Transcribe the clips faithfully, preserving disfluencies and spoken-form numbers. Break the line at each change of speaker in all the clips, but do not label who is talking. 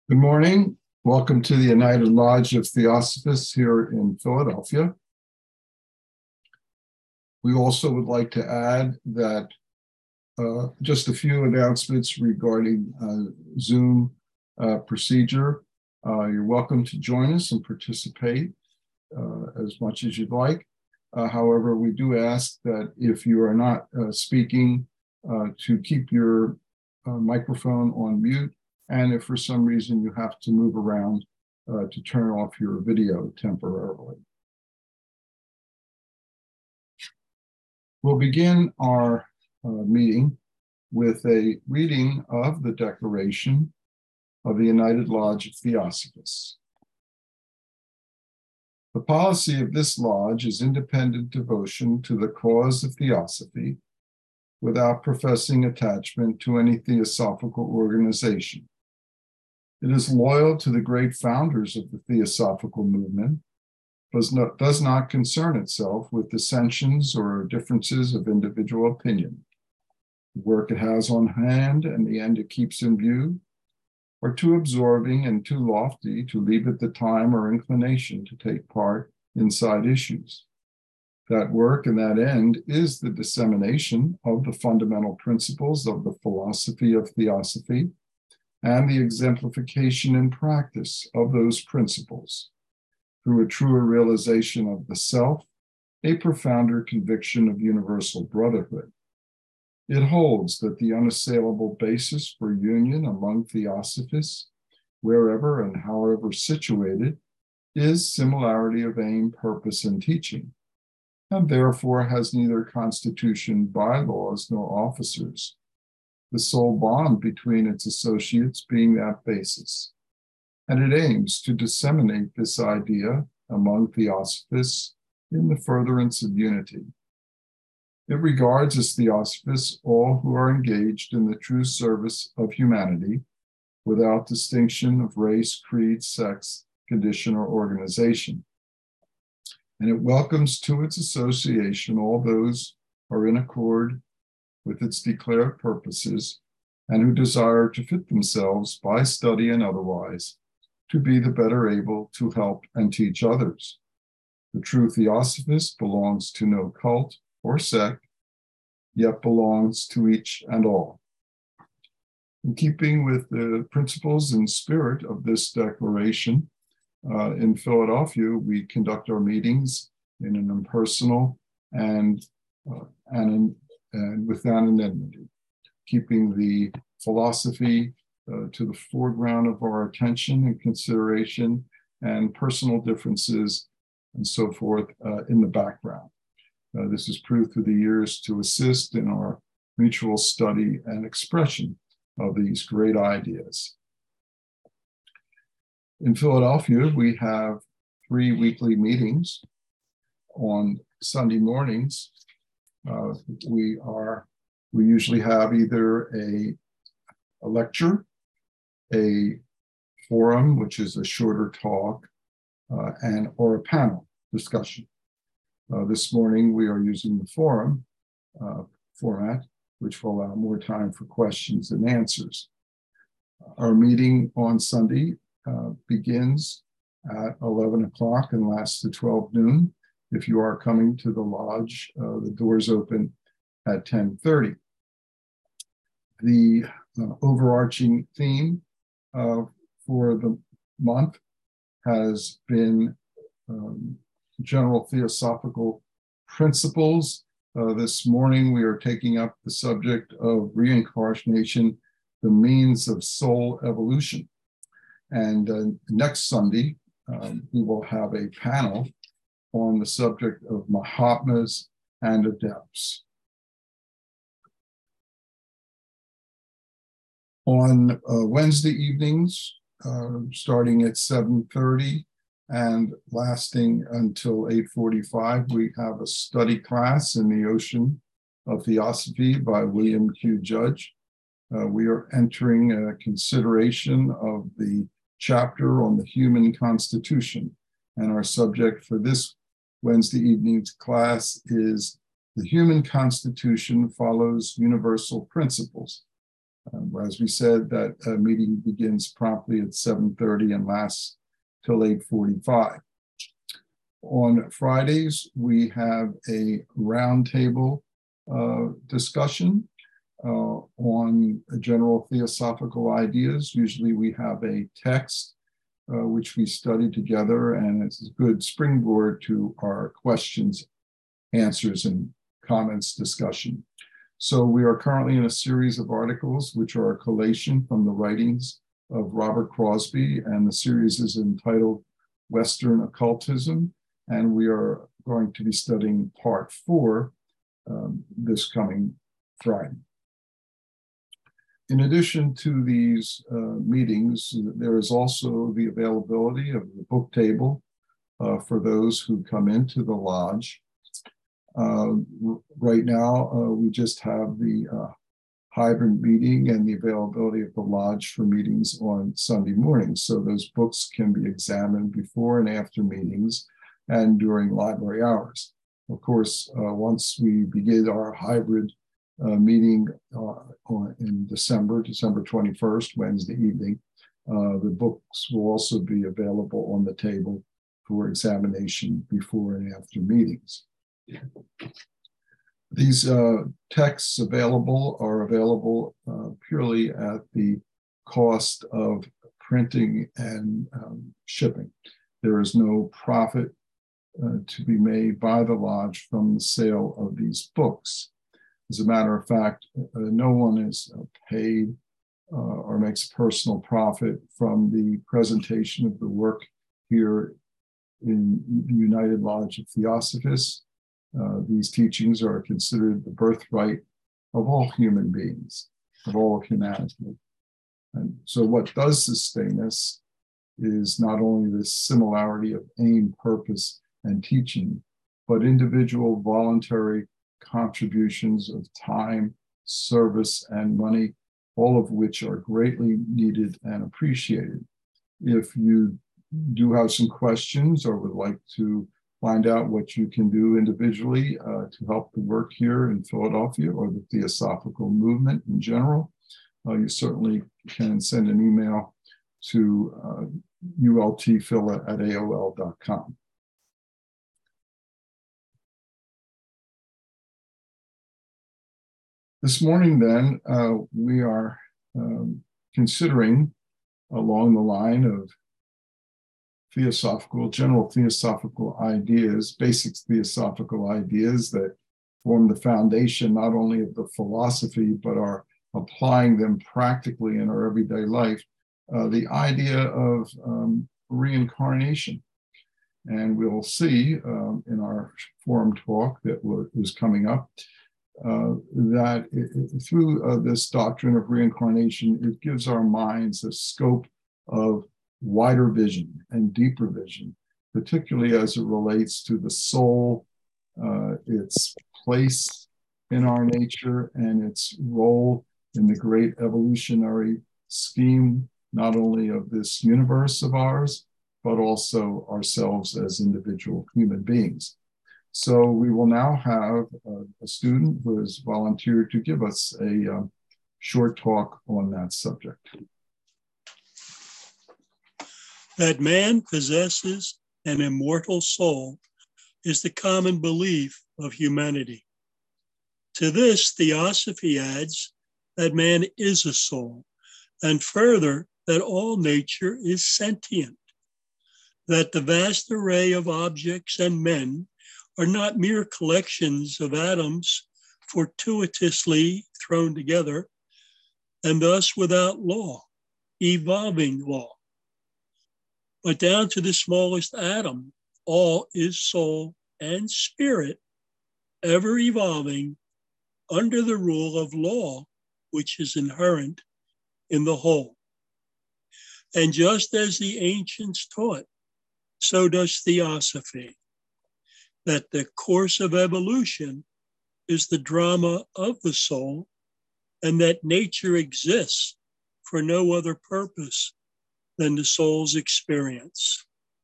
Good morning. Welcome to the United Lodge of Theosophists here in Philadelphia. We also would like to add that uh, just a few announcements regarding uh, Zoom uh, procedure. Uh, you're welcome to join us and participate uh, as much as you'd like. Uh, however, we do ask that if you are not uh, speaking, uh, to keep your uh, microphone on mute. And if for some reason you have to move around, uh, to turn off your video temporarily. We'll begin our uh, meeting with a reading of the Declaration of the United Lodge of Theosophists. The policy of this lodge is independent devotion to the cause of theosophy without professing attachment to any theosophical organization. It is loyal to the great founders of the theosophical movement, does not, does not concern itself with dissensions or differences of individual opinion. The work it has on hand and the end it keeps in view are too absorbing and too lofty to leave it the time or inclination to take part in side issues. That work and that end is the dissemination of the fundamental principles of the philosophy of theosophy and the exemplification in practice of those principles through a truer realization of the self, a profounder conviction of universal brotherhood. It holds that the unassailable basis for union among theosophists, wherever and however situated, is similarity of aim, purpose, and teaching, and therefore has neither constitution, bylaws, nor officers, the sole bond between its associates being that basis. And it aims to disseminate this idea among theosophists in the furtherance of unity. It regards as theosophists all who are engaged in the true service of humanity without distinction of race, creed, sex, condition, or organization. And it welcomes to its association all those who are in accord with its declared purposes and who desire to fit themselves by study and otherwise to be the better able to help and teach others. The true theosophist belongs to no cult or sect, yet belongs to each and all. In keeping with the principles and spirit of this declaration, uh, in Philadelphia, we conduct our meetings in an impersonal and, uh, and, and with anonymity, keeping the philosophy uh, to the foreground of our attention and consideration, and personal differences and so forth uh, in the background. Uh, this has proved through the years to assist in our mutual study and expression of these great ideas. In Philadelphia, we have three weekly meetings. On Sunday mornings, uh, we are we usually have either a, a lecture, a forum, which is a shorter talk, uh, and or a panel discussion. Uh, this morning, we are using the forum uh, format, which will allow more time for questions and answers. Our meeting on Sunday uh, begins at eleven o'clock and lasts to twelve noon. If you are coming to the lodge, uh, the doors open at ten thirty. The uh, overarching theme uh, for the month has been um, general theosophical principles. Uh, this morning, we are taking up the subject of reincarnation, the means of soul evolution. And uh, next Sunday, um, we will have a panel on the subject of Mahatmas and adepts. On uh, Wednesday evenings, uh, starting at seven thirty and lasting until eight forty-five, we have a study class in the Ocean of Theosophy by William Q. Judge. Uh, we are entering a consideration of the chapter on the human constitution, and our subject for this Wednesday evening's class is The Human Constitution Follows Universal Principles. Um, as we said, that uh, meeting begins promptly at seven thirty and lasts till eight forty-five. On Fridays, we have a roundtable uh, discussion uh, on general theosophical ideas. Usually we have a text uh, which we study together, and it's a good springboard to our questions, answers, and comments discussion. So we are currently in a series of articles which are a collation from the writings of Robert Crosby, and the series is entitled Western Occultism, and we are going to be studying part four um, this coming Friday. In addition to these uh, meetings, there is also the availability of the book table uh, for those who come into the lodge. Uh, right now, uh, we just have the uh, hybrid meeting and the availability of the lodge for meetings on Sunday mornings. So those books can be examined before and after meetings and during library hours. Of course, uh, once we begin our hybrid uh, meeting uh, on, in December, December twenty-first, Wednesday evening, uh, the books will also be available on the table for examination before and after meetings. These uh, texts available are available uh, purely at the cost of printing and um, shipping. There is no profit uh, to be made by the lodge from the sale of these books. As a matter of fact, uh, no one is uh, paid uh, or makes personal profit from the presentation of the work here in the United Lodge of Theosophists. Uh, these teachings are considered the birthright of all human beings, of all of humanity. And so what does sustain us is not only the similarity of aim, purpose, and teaching, but individual voluntary contributions of time, service, and money, all of which are greatly needed and appreciated. If you do have some questions or would like to find out what you can do individually uh, to help the work here in Philadelphia or the Theosophical movement in general, uh, you certainly can send an email to uh, ultphila at A O L dot com. This morning, then, uh, we are um, considering along the line of theosophical, general theosophical ideas, basic theosophical ideas that form the foundation not only of the philosophy, but are applying them practically in our everyday life, uh, the idea of um, reincarnation. And we'll see um, in our forum talk that is coming up uh, that it, it, through uh, this doctrine of reincarnation, it gives our minds a scope of wider vision and deeper vision, particularly as it relates to the soul, uh, its place in our nature, and its role in the great evolutionary scheme, not only of this universe of ours, but also ourselves as individual human beings. So we will now have a, a student who has volunteered to give us a um, short talk on that subject.
That man possesses an immortal soul is the common belief of humanity. To this, Theosophy adds that man is a soul, and further, that all nature is sentient, that the vast array of objects and men are not mere collections of atoms fortuitously thrown together, and thus without law, evolving law. But down to the smallest atom, all is soul and spirit, ever evolving under the rule of law, which is inherent in the whole. And just as the ancients taught, so does Theosophy, that the course of evolution is the drama of the soul, and that nature exists for no other purpose than the soul's experience.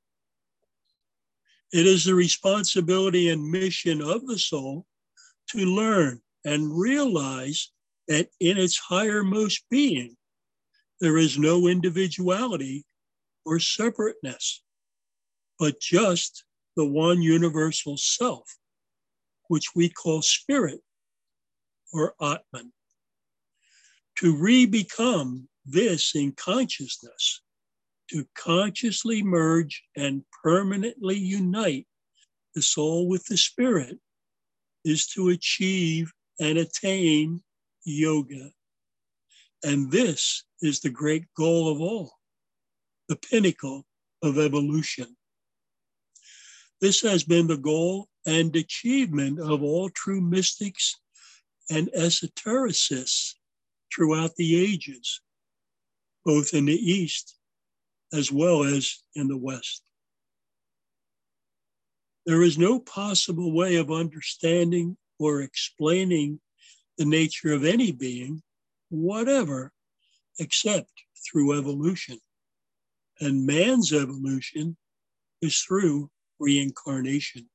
It is the responsibility and mission of the soul to learn and realize that in its highermost being, there is no individuality or separateness, but just the one universal self, which we call spirit or Atman. To re-become this in consciousness, to consciously merge and permanently unite the soul with the spirit, is to achieve and attain yoga. And this is the great goal of all, the pinnacle of evolution. This has been the goal and achievement of all true mystics and esotericists throughout the ages, both in the East as well as in the West. There is no possible way of understanding or explaining the nature of any being, whatever, except through evolution. And man's evolution is through reincarnation.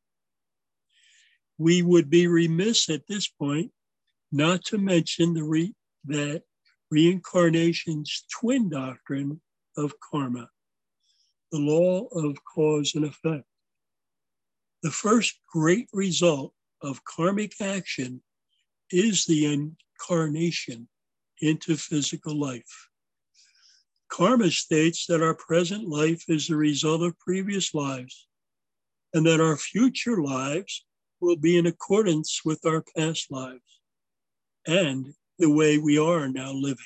We would be remiss at this point not to mention the re- that reincarnation's twin doctrine of karma, the law of cause and effect. The first great result of karmic action is the incarnation into physical life. Karma states that our present life is the result of previous lives, and that our future lives will be in accordance with our past lives and the way we are now living.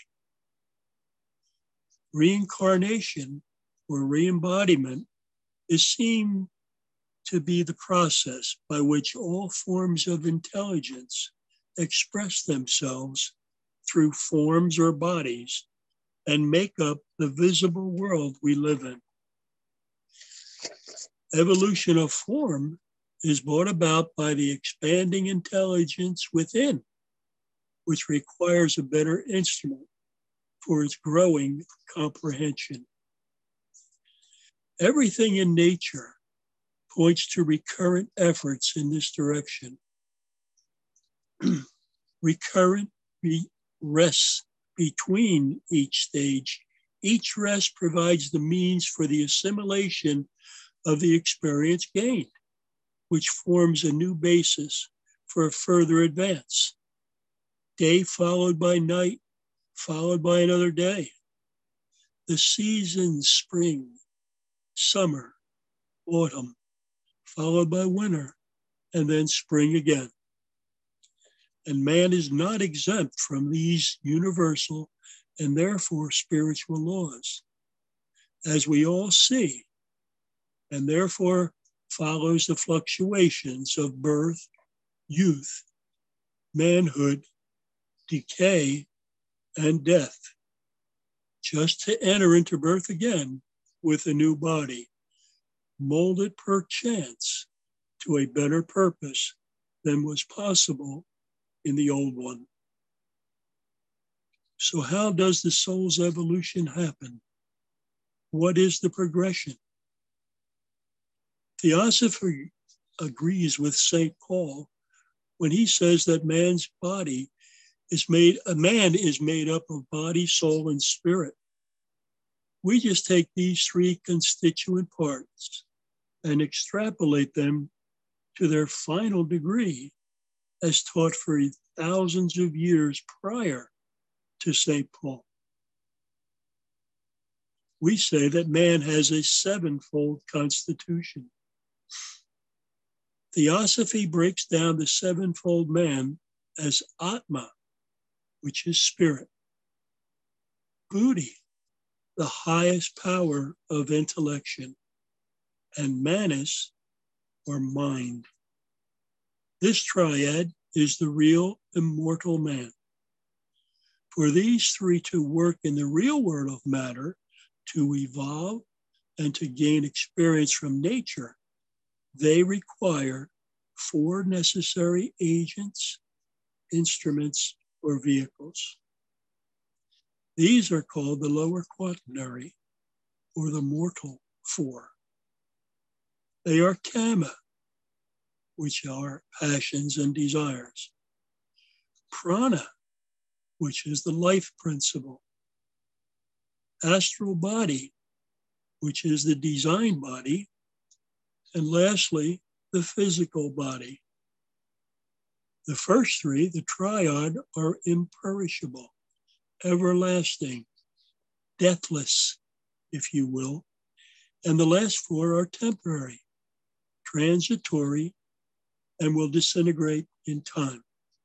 Reincarnation or re-embodiment is seen to be the process by which all forms of intelligence express themselves through forms or bodies and make up the visible world we live in. Evolution of form is brought about by the expanding intelligence within, which requires a better instrument for its growing comprehension. Everything in nature points to recurrent efforts in this direction. Recurrent re- rests between each stage. Each rest provides the means for the assimilation of the experience gained, which forms a new basis for a further advance. Day followed by night, followed by another day. The seasons, spring, summer, autumn, followed by winter, and then spring again. And man is not exempt from these universal and therefore spiritual laws, as we all see, and therefore follows the fluctuations of birth, youth, manhood, decay, and death, just to enter into birth again with a new body, molded perchance to a better purpose than was possible in the old one. So how does the soul's evolution happen? What is the progression? Theosophy agrees with Saint Paul when he says that man's body is made, a man is made up of body, soul, and spirit. We just take these three constituent parts and extrapolate them to their final degree as taught for thousands of years prior to Saint Paul. We say that man has a sevenfold constitution. Theosophy breaks down the sevenfold man as Atma, which is spirit, Buddhi, the highest power of intellection, and Manas, or mind. This triad is the real immortal man. For these three to work in the real world of matter, to evolve and to gain experience from nature, they require four necessary agents, instruments, or vehicles. These are called the lower quaternary, or the mortal four. They are kama, which are passions and desires, prana, which is the life principle. Astral body, which is the design body. And lastly, the physical body. The first three, the triad, are imperishable, everlasting, deathless, if you will. And the last four are temporary, transitory, and will disintegrate in time.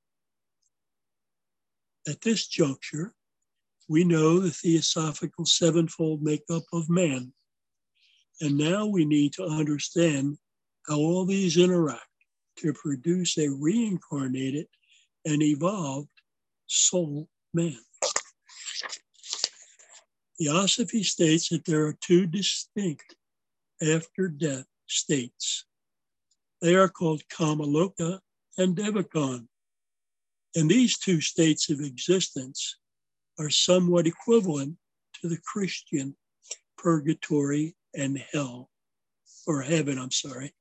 At this juncture, we know the theosophical sevenfold makeup of man. And now we need to understand how all these interact to produce a reincarnated and evolved soul man. Theosophy states that there are two distinct after-death states. They are called Kamaloka and Devachan. And these two states of existence are somewhat equivalent to the Christian purgatory and hell, or heaven, I'm sorry.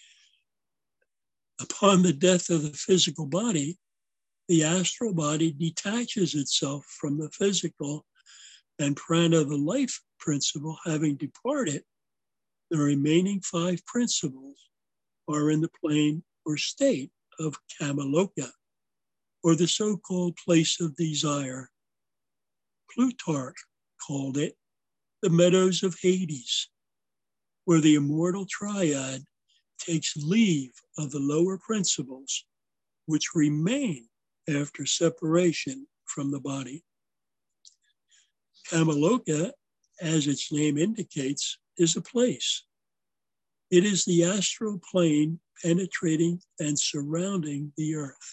Upon the death of the physical body, the astral body detaches itself from the physical, and prana, the life principle, having departed, the remaining five principles are in the plane or state of Kamaloka, or the so-called place of desire. Plutarch called it the meadows of Hades, where the immortal triad takes leave of the lower principles, which remain after separation from the body. Kamaloka, as its name indicates, is a place. It is the astral plane penetrating and surrounding the earth.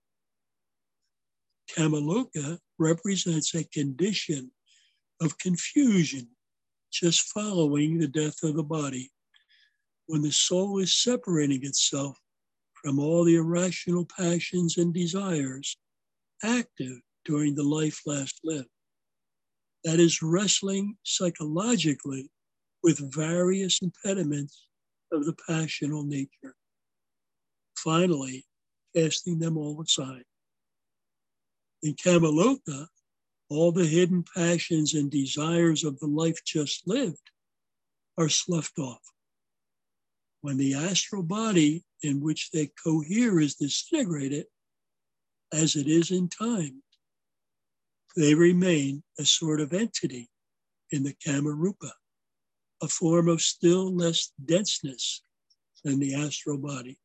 Kamaloka represents a condition of confusion just following the death of the body, when the soul is separating itself from all the irrational passions and desires active during the life last lived. That is wrestling psychologically with various impediments of the passional nature, finally casting them all aside. In Kamaloka, all the hidden passions and desires of the life just lived are sloughed off. When the astral body in which they cohere is disintegrated, as it is in time, they remain a sort of entity in the Kamarupa, a form of still less denseness than the astral body.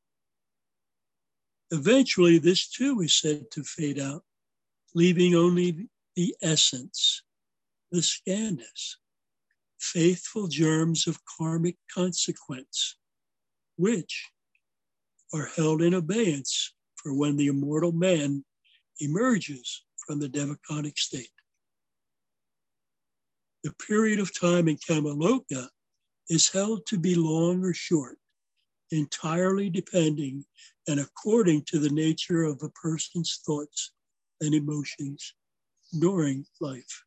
Eventually, this too is said to fade out, leaving only the essence, the skandhas, faithful germs of karmic consequence, which are held in abeyance for when the immortal man emerges from the devachanic state. The period of time in Kamaloka is held to be long or short, entirely depending and according to the nature of a person's thoughts and emotions during life.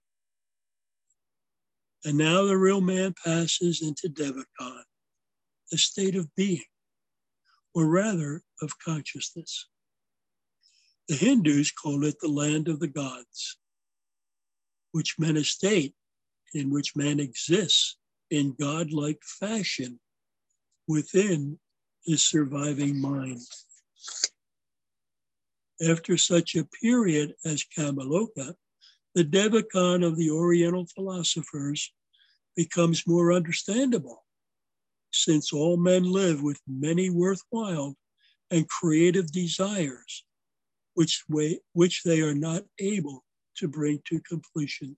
And now the real man passes into Devachan, a state of being, or rather of consciousness. The Hindus call it the land of the gods, which meant a state in which man exists in godlike fashion within his surviving mind. After such a period as Kamaloka, the Devachan of the Oriental philosophers becomes more understandable, since all men live with many worthwhile and creative desires, which, way, which they are not able to bring to completion.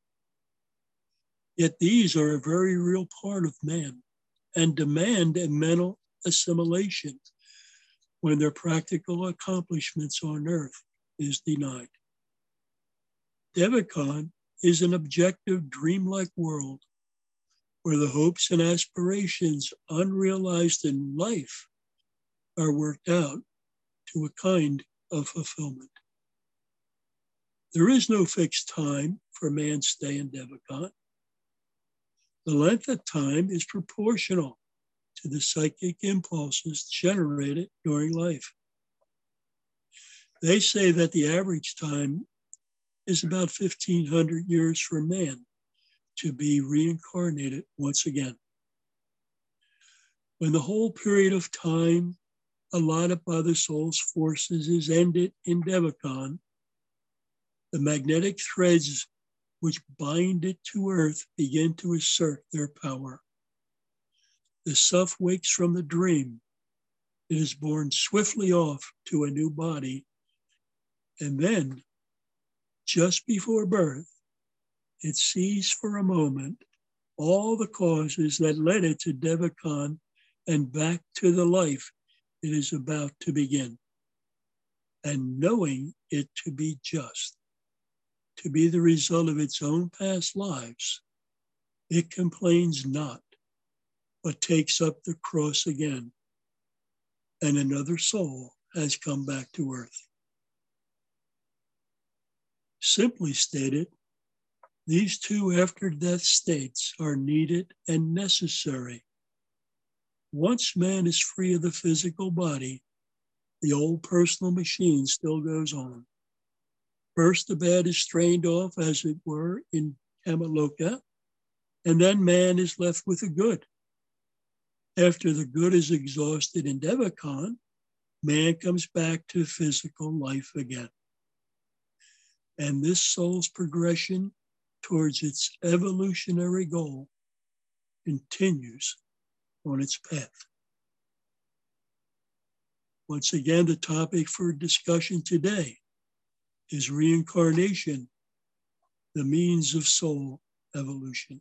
Yet these are a very real part of man and demand a mental assimilation when their practical accomplishments on earth is denied. Devachan is an objective, dreamlike world where the hopes and aspirations unrealized in life are worked out to a kind of fulfillment. There is no fixed time for man's stay in Devachan. The length of time is proportional to the psychic impulses generated during life. They say that the average time is about fifteen hundred years for man to be reincarnated once again. When the whole period of time allotted by the soul's forces is ended in Devachan, the magnetic threads which bind it to earth begin to assert their power. The self wakes from the dream. It is borne swiftly off to a new body, and then, just before birth, it sees for a moment all the causes that led it to Devachan and back to the life it is about to begin. And knowing it to be just, to be the result of its own past lives, it complains not, but takes up the cross again, and another soul has come back to earth. Simply stated, these two after-death states are needed and necessary. Once man is free of the physical body, the old personal machine still goes on. First, the bad is strained off, as it were, in Kamaloka, and then man is left with the good. After the good is exhausted in Devachan, man comes back to physical life again. And this soul's progression towards its evolutionary goal continues on its path. Once again, the topic for discussion today is reincarnation, the means of soul evolution.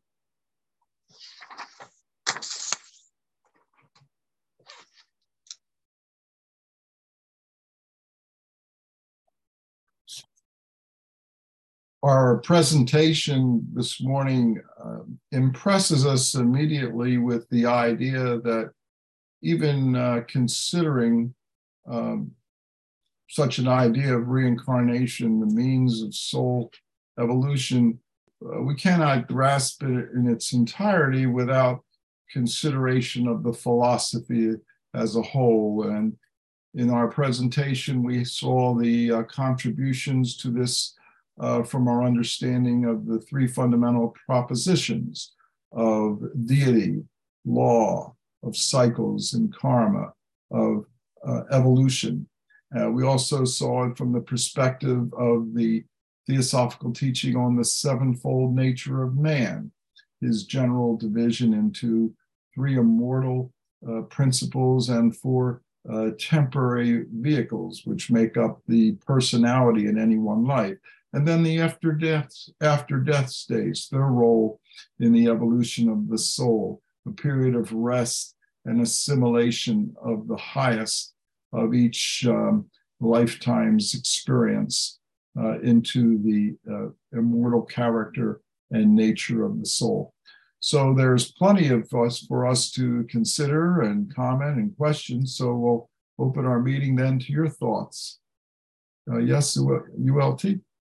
Our presentation this morning uh, impresses us immediately with the idea that even uh, considering um, such an idea of reincarnation, the means of soul evolution, uh, we cannot grasp it in its entirety without consideration of the philosophy as a whole. And in our presentation, we saw the uh, contributions to this Uh, from our understanding of the three fundamental propositions of deity, law, of cycles and karma, of uh, evolution. Uh, we also saw it from the perspective of the theosophical teaching on the sevenfold nature of man, his general division into three immortal uh, principles and four uh, temporary vehicles, which make up the personality in any one life. And then the after death, after death states, their role in the evolution of the soul, a period of rest and assimilation of the highest of each um, lifetime's experience uh, into the uh, immortal character and nature of the soul. So there's plenty of us for us to consider and comment and question. So we'll open our meeting then to your thoughts. Uh, yes, U L T?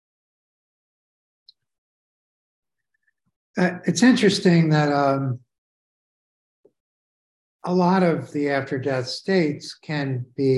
Uh, it's interesting that um, a lot of the after-death states can be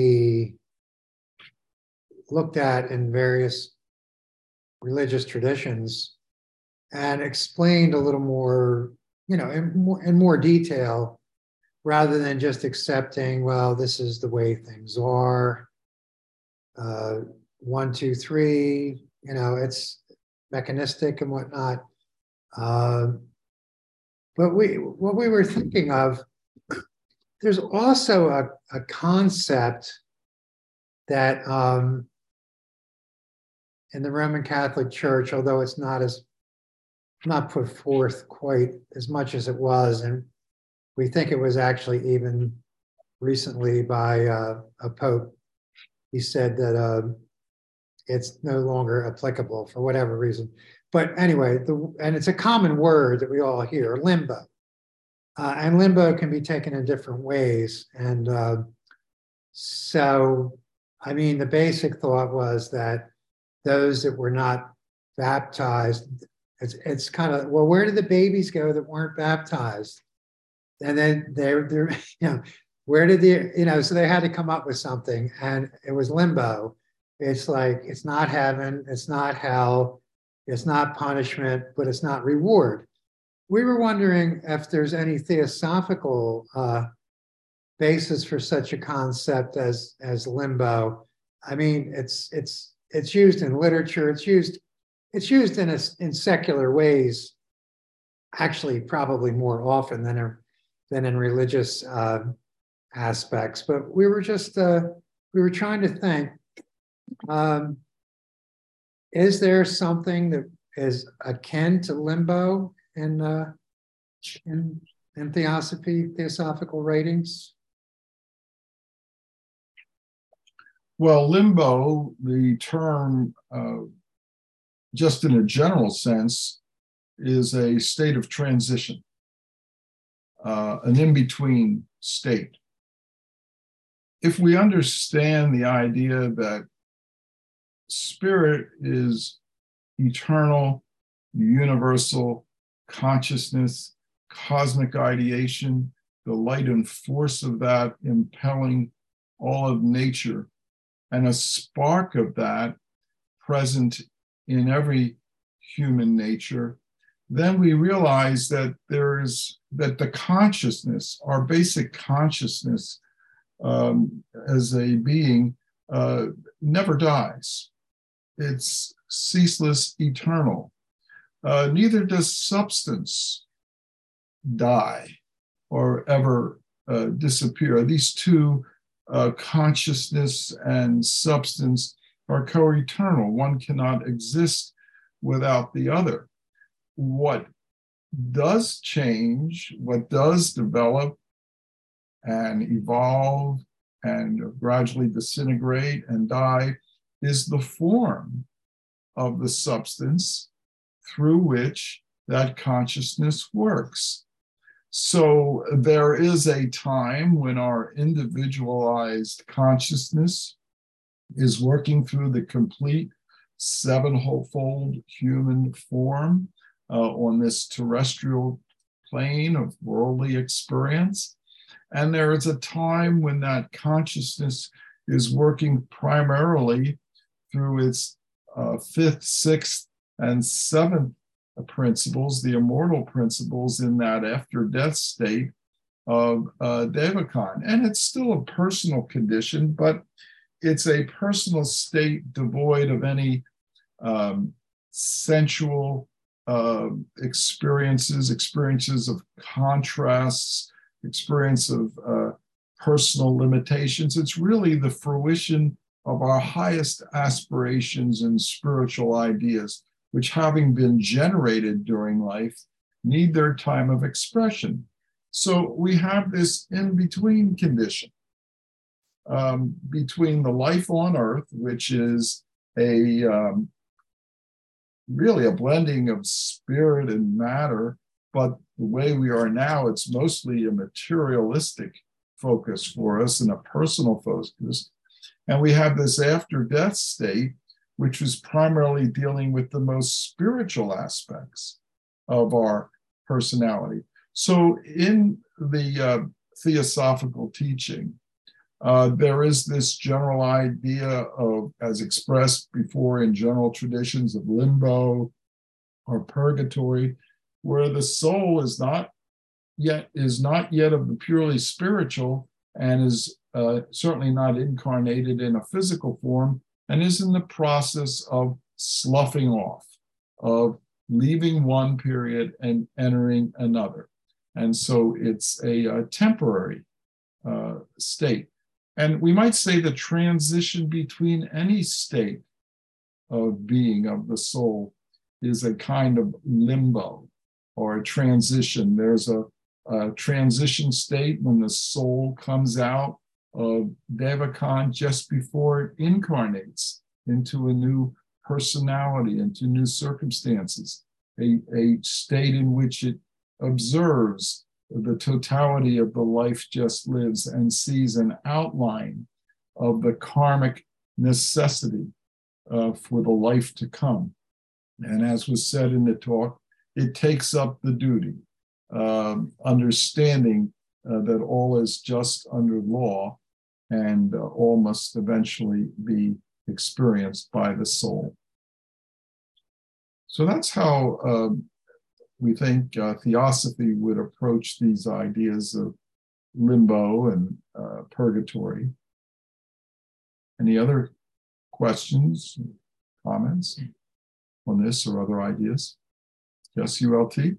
looked at in various religious traditions and explained a little more, you know, in more, in more detail, rather than just accepting, well, this is the way things are. Uh, one, two, three, you know, it's mechanistic and whatnot. Uh, but we, what we were thinking of, there's also a, a concept that um, in the Roman Catholic Church, although it's not as not put forth quite as much as it was, and we think it was actually even recently by uh, a pope. He said that uh, it's no longer applicable for whatever reason. But anyway, the, and it's a common word that we all hear, limbo. Uh, and limbo can be taken in different ways. And uh, so, I mean, the basic thought was that those that were not baptized, it's, it's kind of, well, where did the babies go that weren't baptized? And then they're, they're, you know, where did the, you know, so they had to come up with something, and it was limbo. It's like, it's not heaven, it's not hell, it's not punishment, but it's not reward. We were wondering if there's any theosophical uh, basis for such a concept as, as limbo. I mean, it's, it's, it's used in literature, it's used, it's used in, a, in secular ways, actually probably more often than, a, than in religious uh, aspects. But we were just, uh, we were trying to think, um, is there something that is akin to limbo in, uh, in, in theosophy, theosophical writings?
Well, limbo, the term, uh, just in a general sense, is a state of transition, uh, an in-between state. If we understand the idea that spirit is eternal, universal consciousness, cosmic ideation, the light and force of that impelling all of nature, and a spark of that present in every human nature, then we realize that there is, that the consciousness, our basic consciousness um, as a being, uh, never dies. It's ceaseless, eternal. Uh, neither does substance die or ever uh, disappear. These two, uh, consciousness and substance, are co-eternal. One cannot exist without the other. What does change, what does develop and evolve and gradually disintegrate and die, is the form of the substance through which that consciousness works. So there is a time when our individualized consciousness is working through the complete sevenfold human form uh, on this terrestrial plane of worldly experience. And there is a time when that consciousness is working primarily through its uh, fifth, sixth, and seventh principles, the immortal principles in that after-death state of uh, Devachan. And it's still a personal condition, but it's a personal state devoid of any um, sensual uh, experiences, experiences of contrasts, experience of uh, personal limitations. It's really the fruition of our highest aspirations and spiritual ideas, which, having been generated during life, need their time of expression. So we have this in-between condition um, between the life on earth, which is a um, really a blending of spirit and matter, but the way we are now, it's mostly a materialistic focus for us and a personal focus. And we have this after-death state, which was primarily dealing with the most spiritual aspects of our personality. So in the uh, theosophical teaching, uh, there is this general idea of, as expressed before in general traditions, of limbo or purgatory, where the soul is not yet is not yet of the purely spiritual and is uh, certainly not incarnated in a physical form, and is in the process of sloughing off, of leaving one period and entering another. And so it's a, a temporary uh, state. And we might say the transition between any state of being of the soul is a kind of limbo or a transition. There's a, a transition state when the soul comes out of Devachan just before it incarnates into a new personality, into new circumstances, a, a state in which it observes the totality of the life just lives and sees an outline of the karmic necessity uh, for the life to come. And as was said in the talk, it takes up the duty, um, understanding uh, that all is just under law and uh, all must eventually be experienced by the soul. So that's how um, we think uh, theosophy would approach these ideas of limbo and uh, purgatory. Any other questions, comments on this or other ideas? Yes, U L T?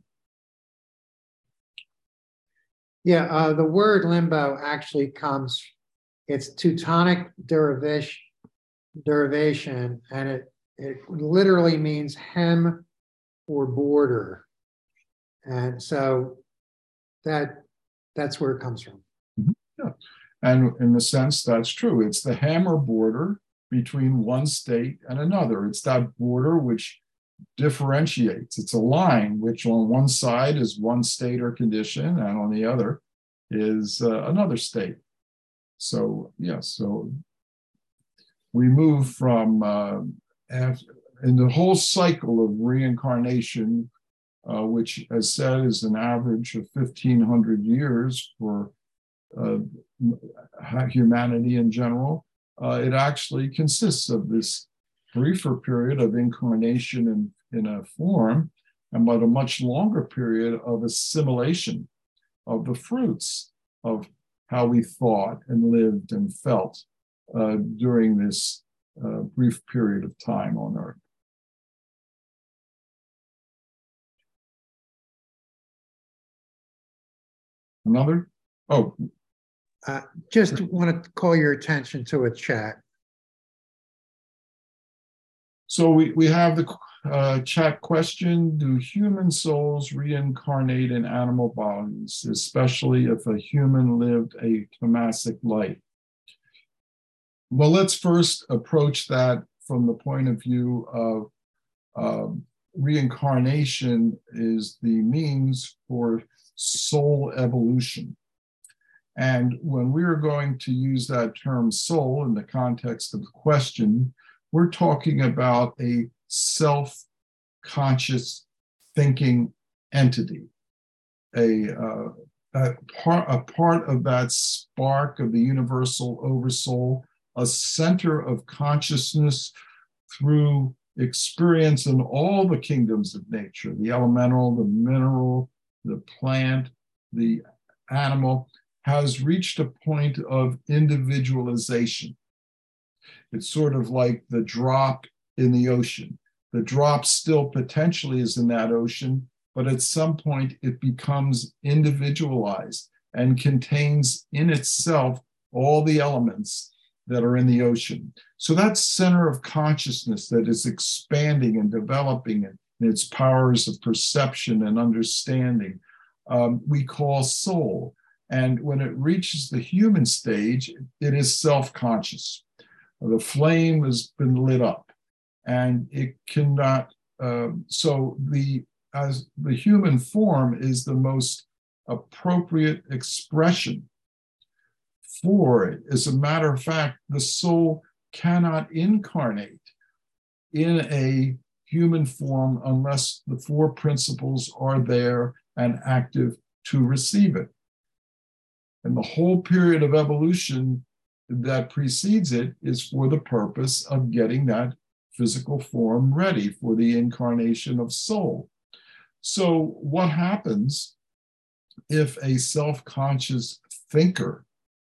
Yeah, uh, the word limbo actually comes, it's Teutonic derivation, derivation, and it, it literally means hem or border. And so that that's where it comes from.
Mm-hmm. Yeah. And in the sense, that's true. It's the hem or border between one state and another. It's that border which differentiates. It's a line which on one side is one state or condition, and on the other is uh, another state. So, yes, yeah, so we move from, uh, in the whole cycle of reincarnation, uh, which, as said, is an average of fifteen hundred years for uh, humanity in general, uh, it actually consists of this briefer period of incarnation in, in a form, and but a much longer period of assimilation of the fruits of how we thought and lived and felt uh, during this uh, brief period of time on Earth. Another? Oh.
Uh, just want to call your attention to a chat.
So we, we have the uh, chat question: do human souls reincarnate in animal bodies, especially if a human lived a Tamasic life? Well, let's first approach that from the point of view of uh, reincarnation is the means for soul evolution. And when we are going to use that term soul in the context of the question, we're talking about a self-conscious thinking entity, a, uh, a, part, a part of that spark of the universal oversoul, a center of consciousness through experience in all the kingdoms of nature, the elemental, the mineral, the plant, the animal, has reached a point of individualization. It's sort of like the drop in the ocean. The drop still potentially is in that ocean, but at some point it becomes individualized and contains in itself all the elements that are in the ocean. So that center of consciousness that is expanding and developing in its powers of perception and understanding, um, we call soul. And when it reaches the human stage, it is self-conscious. The flame has been lit up, and it cannot. Uh, so the as the human form is the most appropriate expression for it. As a matter of fact, the soul cannot incarnate in a human form unless the four principles are there and active to receive it. And the whole period of evolution that precedes it is for the purpose of getting that physical form ready for the incarnation of soul. So what happens if a self-conscious thinker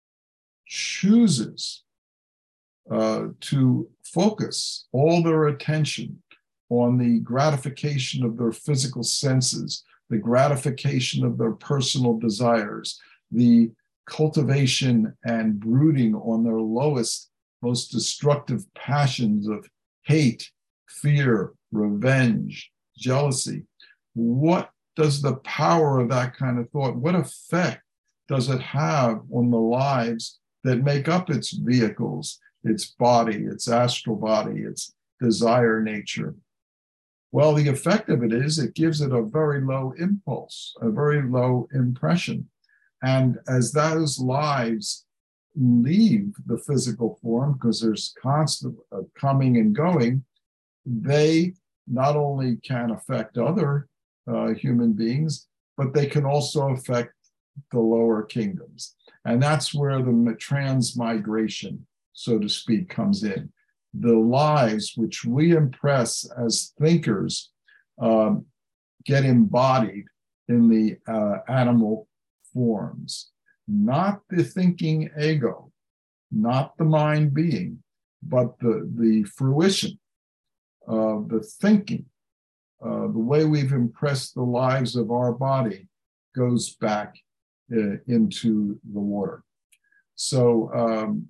chooses uh, to focus all their attention on the gratification of their physical senses, the gratification of their personal desires, the cultivation and brooding on their lowest, most destructive passions of hate, fear, revenge, jealousy? What does the power of that kind of thought, what effect does it have on the lives that make up its vehicles, its body, its astral body, its desire nature? Well, the effect of it is it gives it a very low impulse, a very low impression. And as those lives leave the physical form, because there's constant uh, coming and going, they not only can affect other uh, human beings, but they can also affect the lower kingdoms. And that's where the transmigration, so to speak, comes in. the lives which we impress as thinkers um, get embodied in the uh, animal forms, not the thinking ego, not the mind being, but the, the fruition of the thinking, uh, the way we've impressed the lives of our body goes back uh, into the water. So um,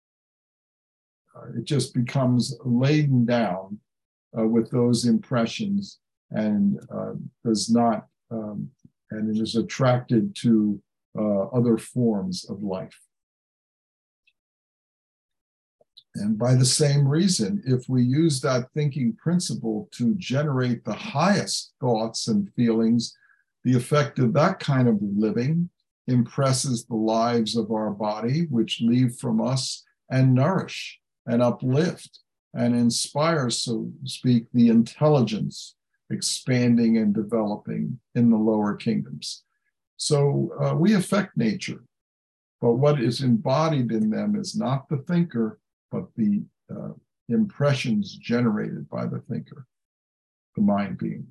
it just becomes laden down uh, with those impressions and uh, does not, um, and it is attracted to uh, other forms of life. And by the same reason, if we use that thinking principle to generate the highest thoughts and feelings, the effect of that kind of living impresses the lives of our body, which leave from us and nourish and uplift and inspire, so to speak, the intelligence expanding and developing in the lower kingdoms. So uh, we affect nature, but what is embodied in them is not the thinker, but the uh, impressions generated by the thinker, the mind being.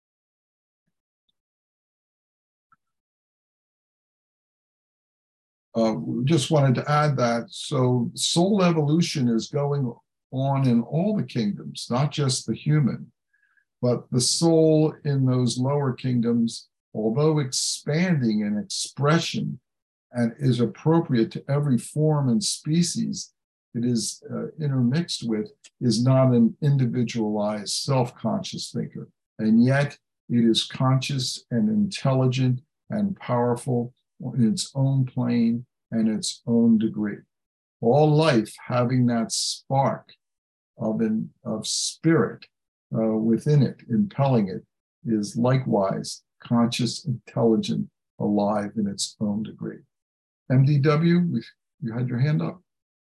Uh, just wanted to add that. So soul evolution is going on in all the kingdoms, not just the human, but the soul in those lower kingdoms, although expanding in expression and is appropriate to every form and species it is uh, intermixed with, is not an individualized self-conscious thinker. And yet it is conscious and intelligent and powerful in its own plane and its own degree. All life having that spark of, an, of spirit uh, within it, impelling it, is likewise conscious, intelligent, alive in its own degree. M D W, you had your hand up?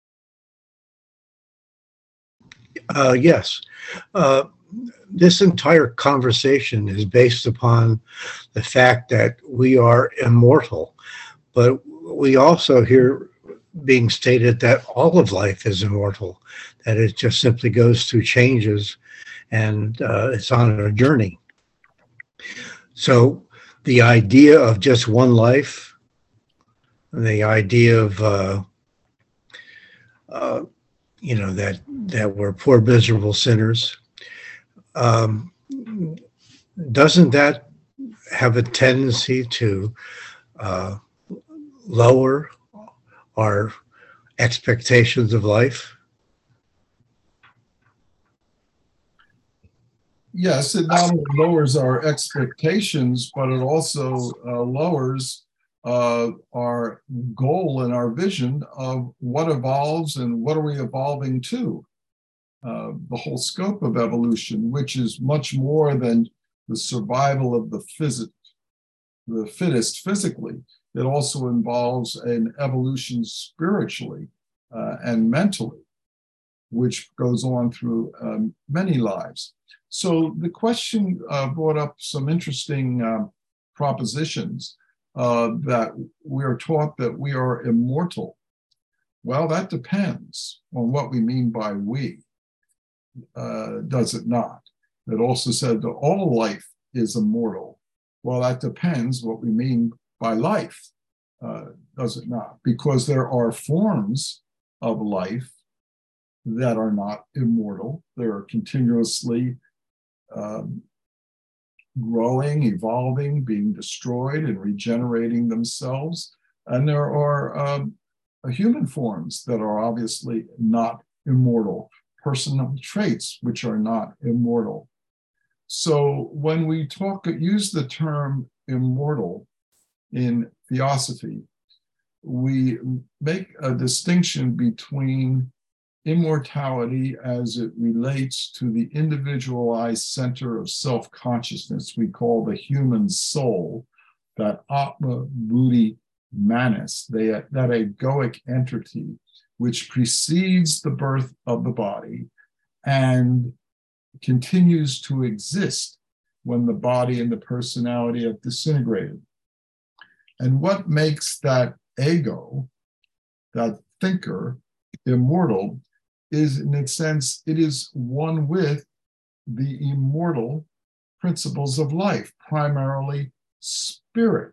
Uh, yes. Uh, this entire conversation is based upon the fact that we are immortal, but we also hear being stated that all of life is immortal, that it just simply goes through changes and uh, it's on a journey. So the idea of just one life, the idea of uh, uh, you know, that that we're poor, miserable sinners. Um, doesn't that have a tendency to uh, lower our expectations of life?
Yes, it not only lowers our expectations, but it also uh, lowers uh, our goal and our vision of what evolves and what are we evolving to. Uh, the whole scope of evolution, which is much more than the survival of the, phys- the fittest physically. It also involves an evolution spiritually uh, and mentally, which goes on through um, many lives. So the question uh, brought up some interesting uh, propositions uh, that we are taught that we are immortal. Well, that depends on what we mean by we. Uh, does it not? It also said that all life is immortal. Well, that depends what we mean by life. Uh, does it not? Because there are forms of life that are not immortal. They are continuously um, growing, evolving, being destroyed, and regenerating themselves. And there are um, human forms that are obviously not immortal, personal traits which are not immortal. So when we talk, use the term immortal in theosophy, we make a distinction between immortality as it relates to the individualized center of self-consciousness we call the human soul, that Atma Buddhi Manas, they, that egoic entity which precedes the birth of the body and continues to exist when the body and the personality have disintegrated. And what makes that ego, that thinker, immortal is, in its sense, it is one with the immortal principles of life, primarily spirit.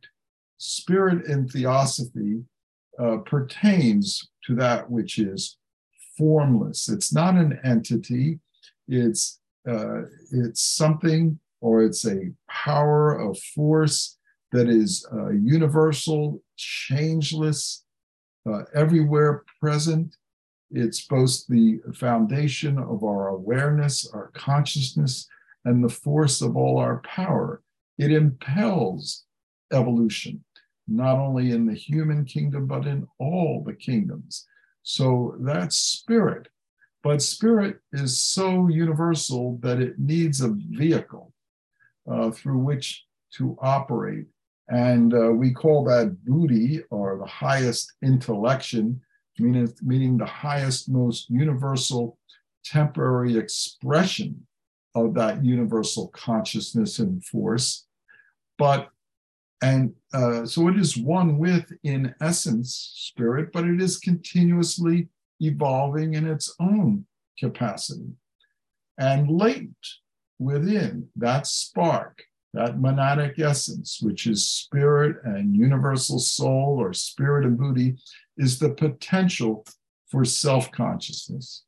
Spirit in theosophy uh, pertains to that which is formless. It's not an entity. It's uh, it's something, or it's a power of force that is uh, universal, changeless, uh, everywhere present. It's both the foundation of our awareness, our consciousness, and the force of all our power. It impels evolution, not only in the human kingdom, but in all the kingdoms. So that's spirit. But spirit is so universal that it needs a vehicle uh, through which to operate. And uh, we call that Buddhi, or the highest intellection, meaning, meaning the highest, most universal temporary expression of that universal consciousness and force. But, and uh, so it is one with, in essence, spirit, but it is continuously evolving in its own capacity. And latent within that spark, that monadic essence, which is spirit and universal soul, or spirit and Buddhi, is the potential for self-consciousness.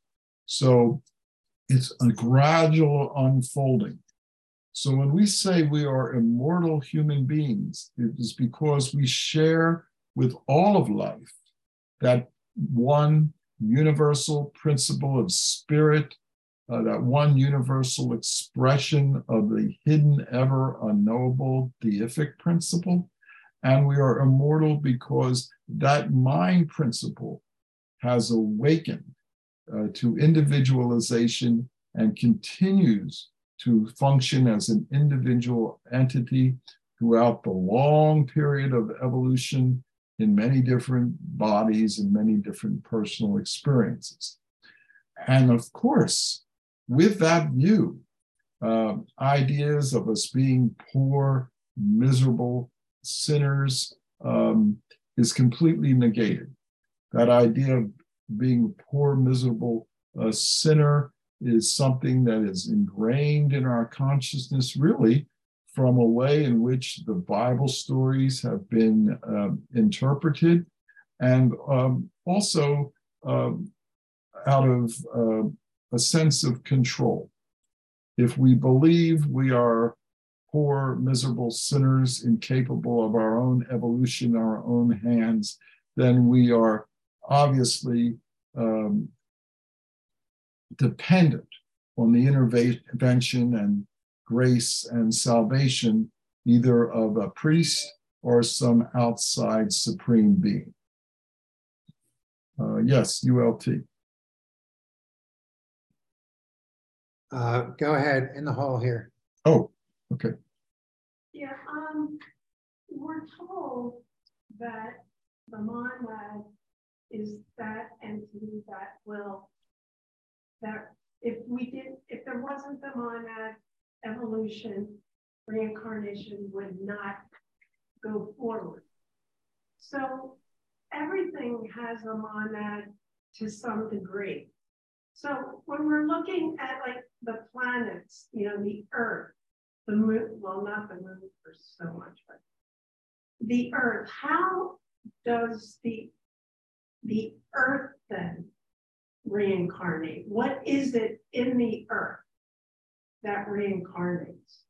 So it's a gradual unfolding. So when we say we are immortal human beings, it is because we share with all of life that one universal principle of spirit, uh, that one universal expression of the hidden, ever unknowable deific principle. And we are immortal because that mind principle has awakened uh, to individualization and continues to function as an individual entity throughout the long period of evolution in many different bodies and many different personal experiences. And of course, with that view, uh, ideas of us being poor, miserable sinners um, is completely negated. That idea of being a poor, miserable uh, sinner is something that is ingrained in our consciousness, really, from a way in which the Bible stories have been um, interpreted, and um, also um, out of uh, a sense of control. If we believe we are poor, miserable sinners incapable of our own evolution, our own hands, then we are obviously um, dependent on the intervention and grace and salvation, either of a priest or some outside supreme being. Uh, yes, U L T.
Uh, go ahead, in the hall here.
Oh, okay.
Yeah, um, we're told that the monad is that entity that will, that if we did, if there wasn't the monad, evolution, reincarnation would not go forward. So everything has a monad to some degree. So when we're looking at like the planets, you know, the Earth, the moon, well, not the moon for so much, but the Earth, how does the, the Earth then reincarnate? What is it in the Earth that reincarnates?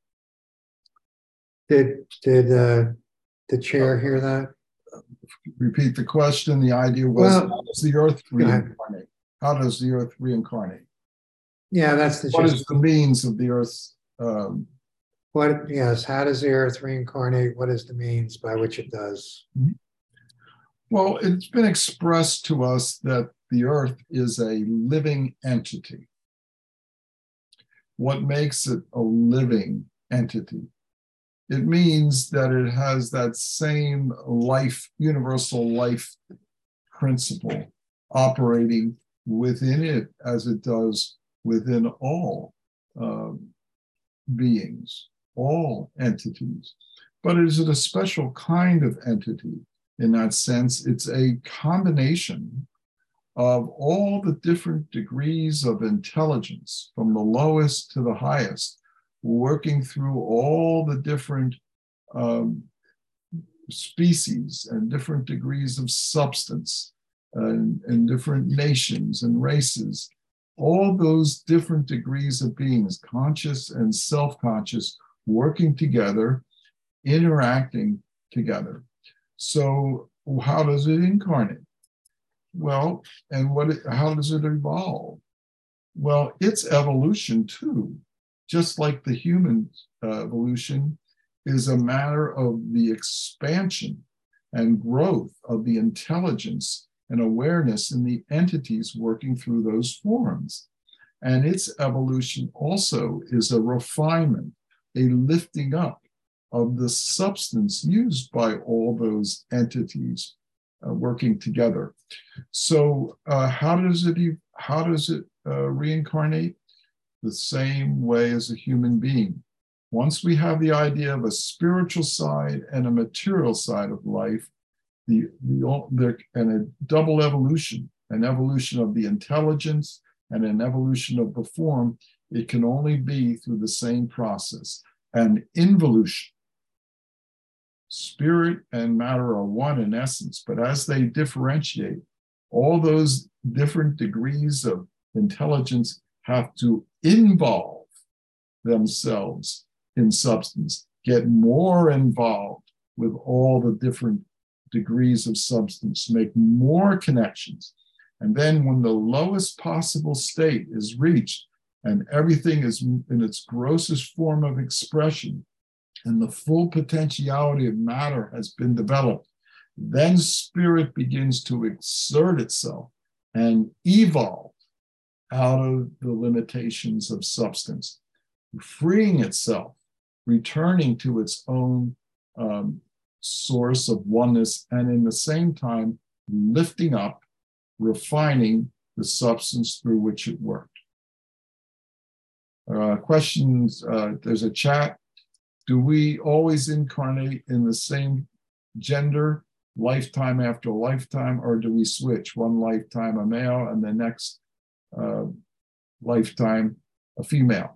Did did uh, the chair hear that?
Repeat the question. The idea was,
Well,
how does the Earth reincarnate? How does the Earth reincarnate?
Yeah, that's the
What
gist.
is the means of the Earth's um,
What, yes, how does the Earth reincarnate? What is the means by which it does?
Well, it's been expressed to us that the Earth is a living entity. What makes it a living entity? It means that it has that same life, universal life principle operating within it as it does within all um, beings, all entities. But is it a special kind of entity? In that sense, it's a combination of all the different degrees of intelligence, from the lowest to the highest, working through all the different um, species and different degrees of substance and, and different nations and races, all those different degrees of beings, conscious and self-conscious, working together, interacting together. So how does it incarnate? Well, and what? It, how does it evolve? Well, it's evolution too, just like the human uh, evolution is a matter of the expansion and growth of the intelligence and awareness in the entities working through those forms. And its evolution also is a refinement, a lifting up of the substance used by all those entities uh, working together. So uh, how does it, how does it uh, reincarnate? The same way as a human being. Once we have the idea of a spiritual side and a material side of life, the, the, the and a double evolution, an evolution of the intelligence and an evolution of the form, it can only be through the same process, an involution. Spirit and matter are one in essence, but as they differentiate, all those different degrees of intelligence have to involve themselves in substance, get more involved with all the different degrees of substance, make more connections. And then when the lowest possible state is reached and everything is in its grossest form of expression and the full potentiality of matter has been developed, then spirit begins to exert itself and evolve out of the limitations of substance, freeing itself, returning to its own um, source of oneness, and in the same time, lifting up, refining the substance through which it worked. Uh, questions, uh, there's a chat. Do we always incarnate in the same gender, lifetime after lifetime, or do we switch one lifetime a male and the next uh, lifetime a female?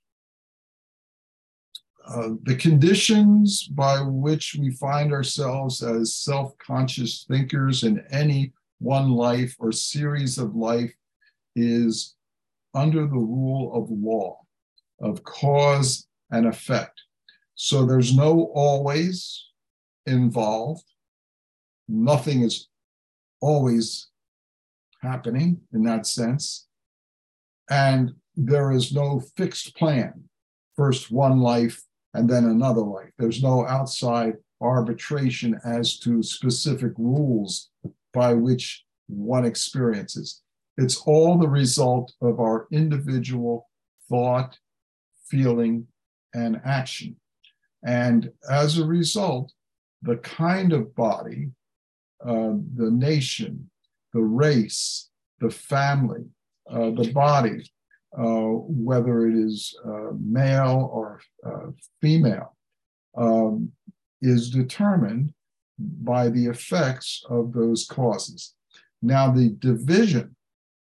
Uh, the conditions by which we find ourselves as self-conscious thinkers in any one life or series of life is under the rule of law, of cause and effect. So there's no always involved. Nothing is always happening in that sense. And there is no fixed plan. First one life and then another life. There's no outside arbitration as to specific rules by which one experiences. It's all the result of our individual thought, feeling, and action. And as a result, the kind of body, uh, the nation, the race, the family, uh, the body, uh, whether it is uh, male or uh, female, um, is determined by the effects of those causes. Now, the division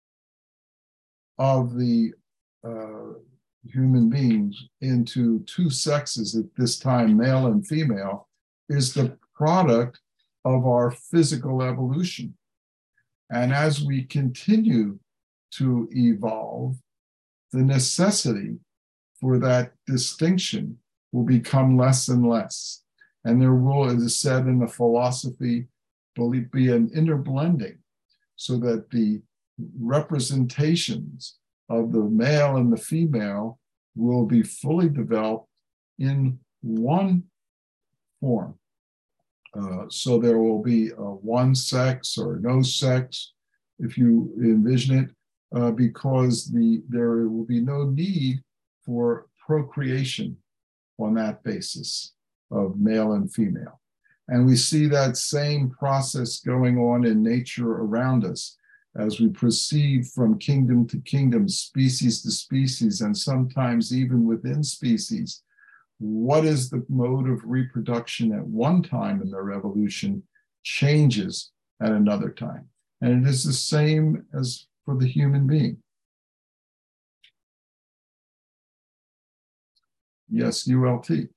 of the uh, human beings into two sexes at this time, male and female, is the product of our physical evolution. And as we continue to evolve, the necessity for that distinction will become less and less. And there will, as is said in the philosophy, be an interblending so that the representations of the male and the female will be fully developed in one form. Uh, so there will be uh, one sex or no sex, if you envision it, uh, because the there will be no need for procreation on that basis of male and female. And we see that same process going on in nature around us as we proceed from kingdom to kingdom, species to species, and sometimes even within species. What is the mode of reproduction at one time in their evolution changes at another time. And it is the same as for the human being. Yes, U L T.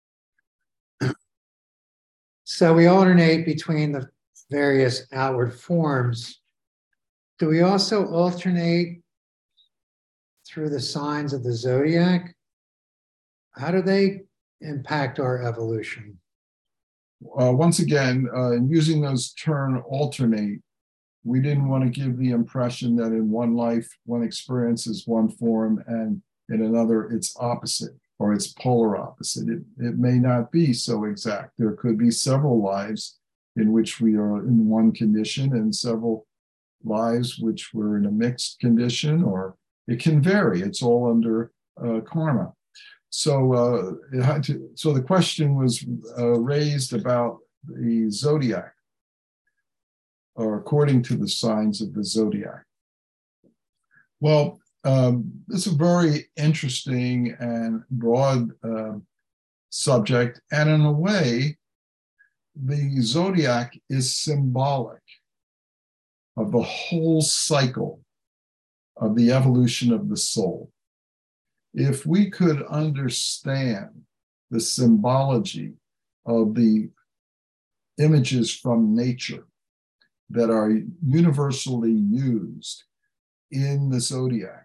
So we alternate between the various outward forms. Do we also alternate through the signs of the zodiac? How do they impact our evolution?
Uh, once again, uh, in using those term alternate, we didn't want to give the impression that in one life, one experience is one form and in another it's opposite or it's polar opposite. It, it may not be so exact. There could be several lives in which we are in one condition and several lives which were in a mixed condition, or it can vary. It's all under uh, karma. So, uh, it had to, so the question was uh, raised about the zodiac, or according to the signs of the zodiac. Well, um, this is a very interesting and broad uh, subject, and in a way, the zodiac is symbolic of the whole cycle of the evolution of the soul. If we could understand the symbology of the images from nature that are universally used in the zodiac,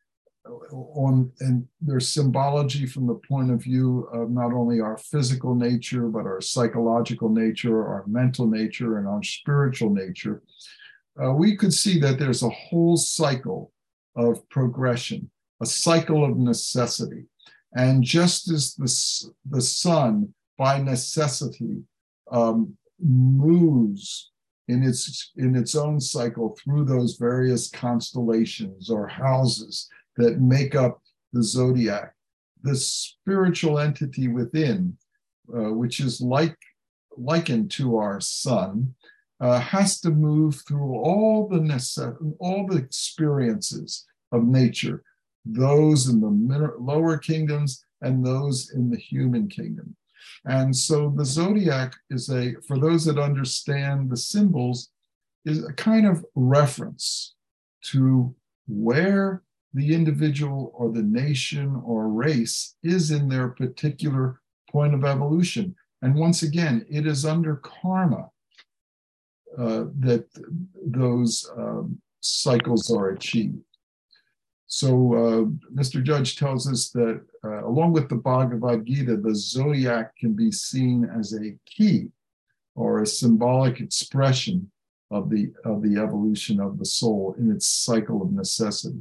on, and their symbology from the point of view of not only our physical nature, but our psychological nature, our mental nature, and our spiritual nature, uh, we could see that there's a whole cycle of progression, a cycle of necessity. And just as the, the sun, by necessity, um, moves in its, in its own cycle through those various constellations or houses that make up the zodiac, the spiritual entity within, uh, which is like likened to our sun, uh, has to move through all the necess- all the experiences of nature, those in the lower kingdoms and those in the human kingdom. And so the zodiac is a, for those that understand the symbols, is a kind of reference to where the individual or the nation or race is in their particular point of evolution. And once again, it is under karma uh, that those um, cycles are achieved. So uh, Mister Judge tells us that uh, along with the Bhagavad Gita, the zodiac can be seen as a key or a symbolic expression of the, of the evolution of the soul in its cycle of necessity.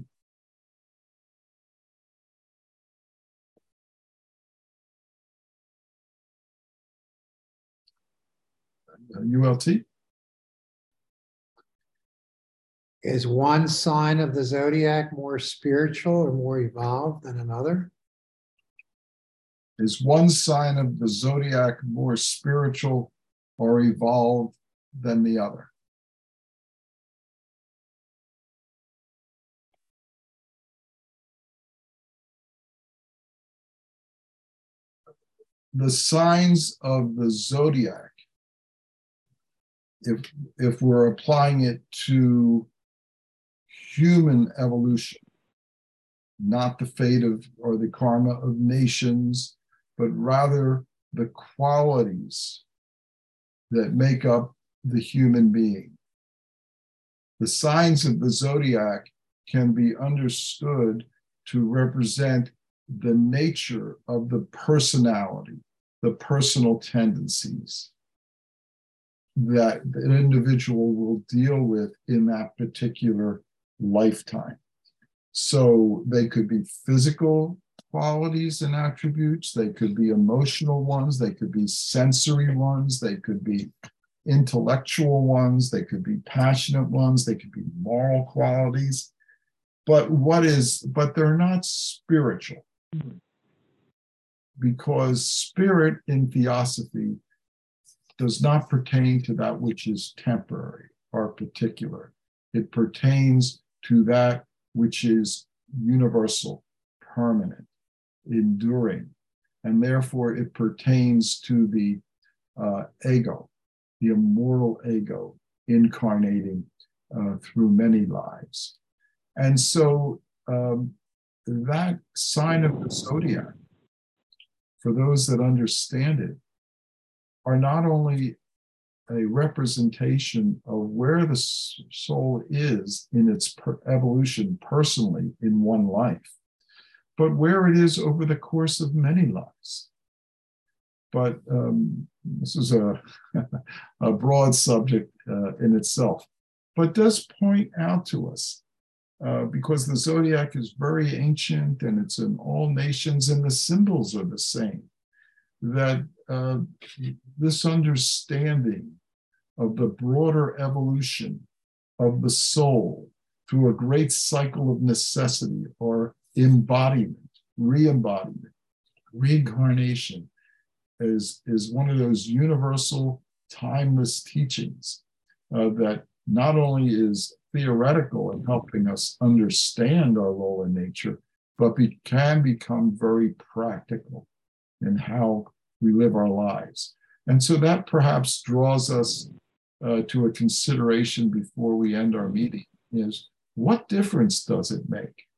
U L T?
Is one sign of the zodiac more spiritual or more evolved than another?
Is one sign of the zodiac more spiritual or evolved than the other? The signs of the zodiac, if, if we're applying it to human evolution, not the fate of or the karma of nations, but rather the qualities that make up the human being. The signs of the zodiac can be understood to represent the nature of the personality, the personal tendencies that an individual will deal with in that particular lifetime. So they could be physical qualities and attributes, they could be emotional ones, they could be sensory ones, they could be intellectual ones, they could be passionate ones, they could be moral qualities. But what is, but they're not spiritual. Because spirit in theosophy does not pertain to that which is temporary or particular. It pertains to that which is universal, permanent, enduring, and therefore it pertains to the uh, ego, the immortal ego incarnating uh, through many lives. And so um, that sign of the zodiac, for those that understand it, are not only a representation of where the soul is in its per evolution personally in one life, but where it is over the course of many lives. But um, this is a, a broad subject uh, in itself, but does point out to us, uh, because the zodiac is very ancient and it's in all nations and the symbols are the same, that uh, this understanding of the broader evolution of the soul through a great cycle of necessity or embodiment, re-embodiment, reincarnation, is, is one of those universal, timeless teachings uh, that not only is theoretical in helping us understand our role in nature, but be, can become very practical in how we live our lives. And so that perhaps draws us uh, to a consideration before we end our meeting is, what difference does it make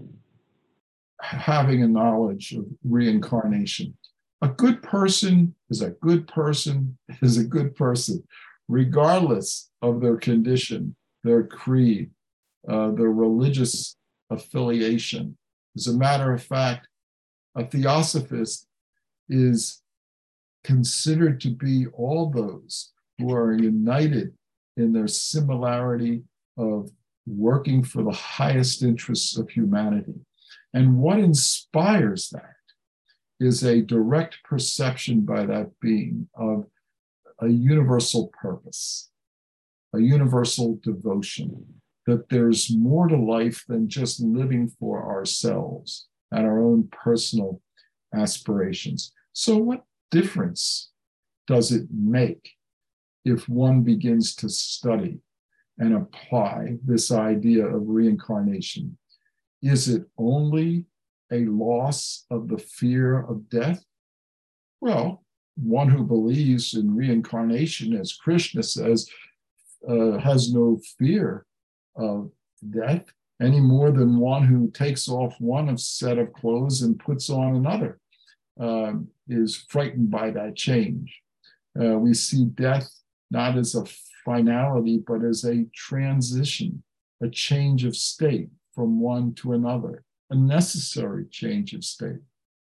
having a knowledge of reincarnation? A good person is a good person is a good person, regardless of their condition, their creed, uh, their religious affiliation. As a matter of fact, a theosophist is considered to be all those who are united in their similarity of working for the highest interests of humanity. And what inspires that is a direct perception by that being of a universal purpose, a universal devotion, that there's more to life than just living for ourselves and our own personal aspirations. So what difference does it make if one begins to study and apply this idea of reincarnation? Is it only a loss of the fear of death? Well, one who believes in reincarnation, as Krishna says, uh, has no fear of death any more than one who takes off one set of clothes and puts on another uh, is frightened by that change. Uh, we see death not as a finality, but as a transition, a change of state from one to another, a necessary change of state.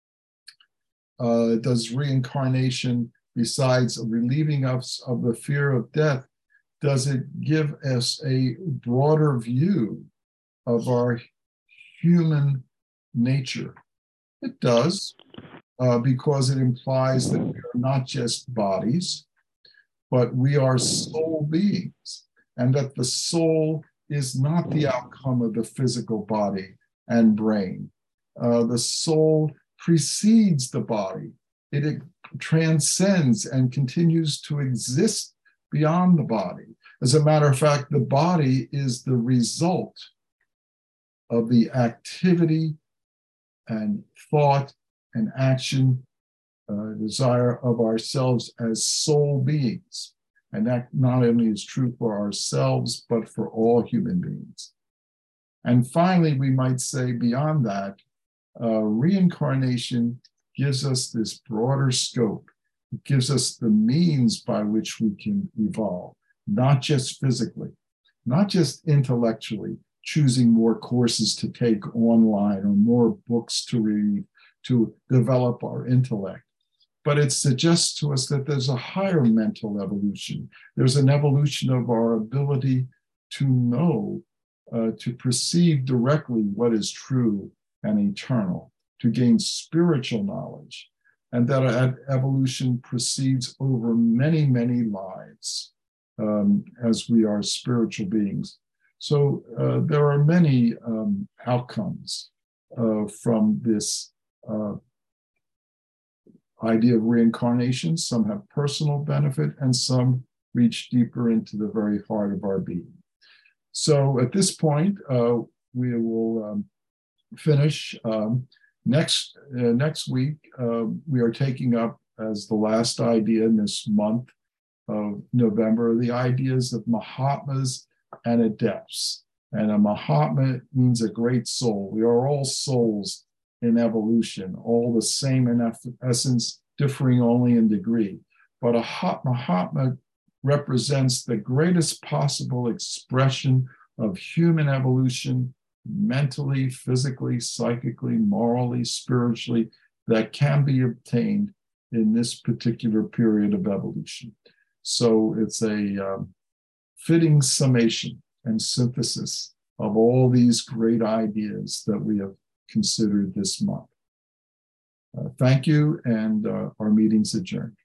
Uh, does reincarnation, besides relieving us of the fear of death, does it give us a broader view of our human nature? It does, uh, because it implies that we are not just bodies, but we are soul beings, and that the soul is not the outcome of the physical body and brain. Uh, the soul precedes the body. It, it transcends and continues to exist beyond the body. As a matter of fact, the body is the result of the activity and thought and action, uh, desire of ourselves as soul beings. And that not only is true for ourselves, but for all human beings. And finally, we might say beyond that, uh, reincarnation gives us this broader scope. It gives us the means by which we can evolve, not just physically, not just intellectually, choosing more courses to take online or more books to read to develop our intellect. But it suggests to us that there's a higher mental evolution. There's an evolution of our ability to know, uh, to perceive directly what is true and eternal, to gain spiritual knowledge, and that evolution proceeds over many, many lives um, as we are spiritual beings. So uh, there are many um, outcomes uh, from this uh, idea of reincarnation. Some have personal benefit and some reach deeper into the very heart of our being. So at this point, uh, we will um, finish. Um, next, uh, next week, uh, we are taking up as the last idea in this month of November, the ideas of Mahatmas and adepts. And a Mahatma means a great soul. We are all souls in evolution, all the same in essence, differing only in degree. But a Mahatma represents the greatest possible expression of human evolution, mentally, physically, psychically, morally, spiritually, that can be obtained in this particular period of evolution. So it's a um, fitting summation and synthesis of all these great ideas that we have considered this month. Uh, thank you, and uh, our meeting's adjourned.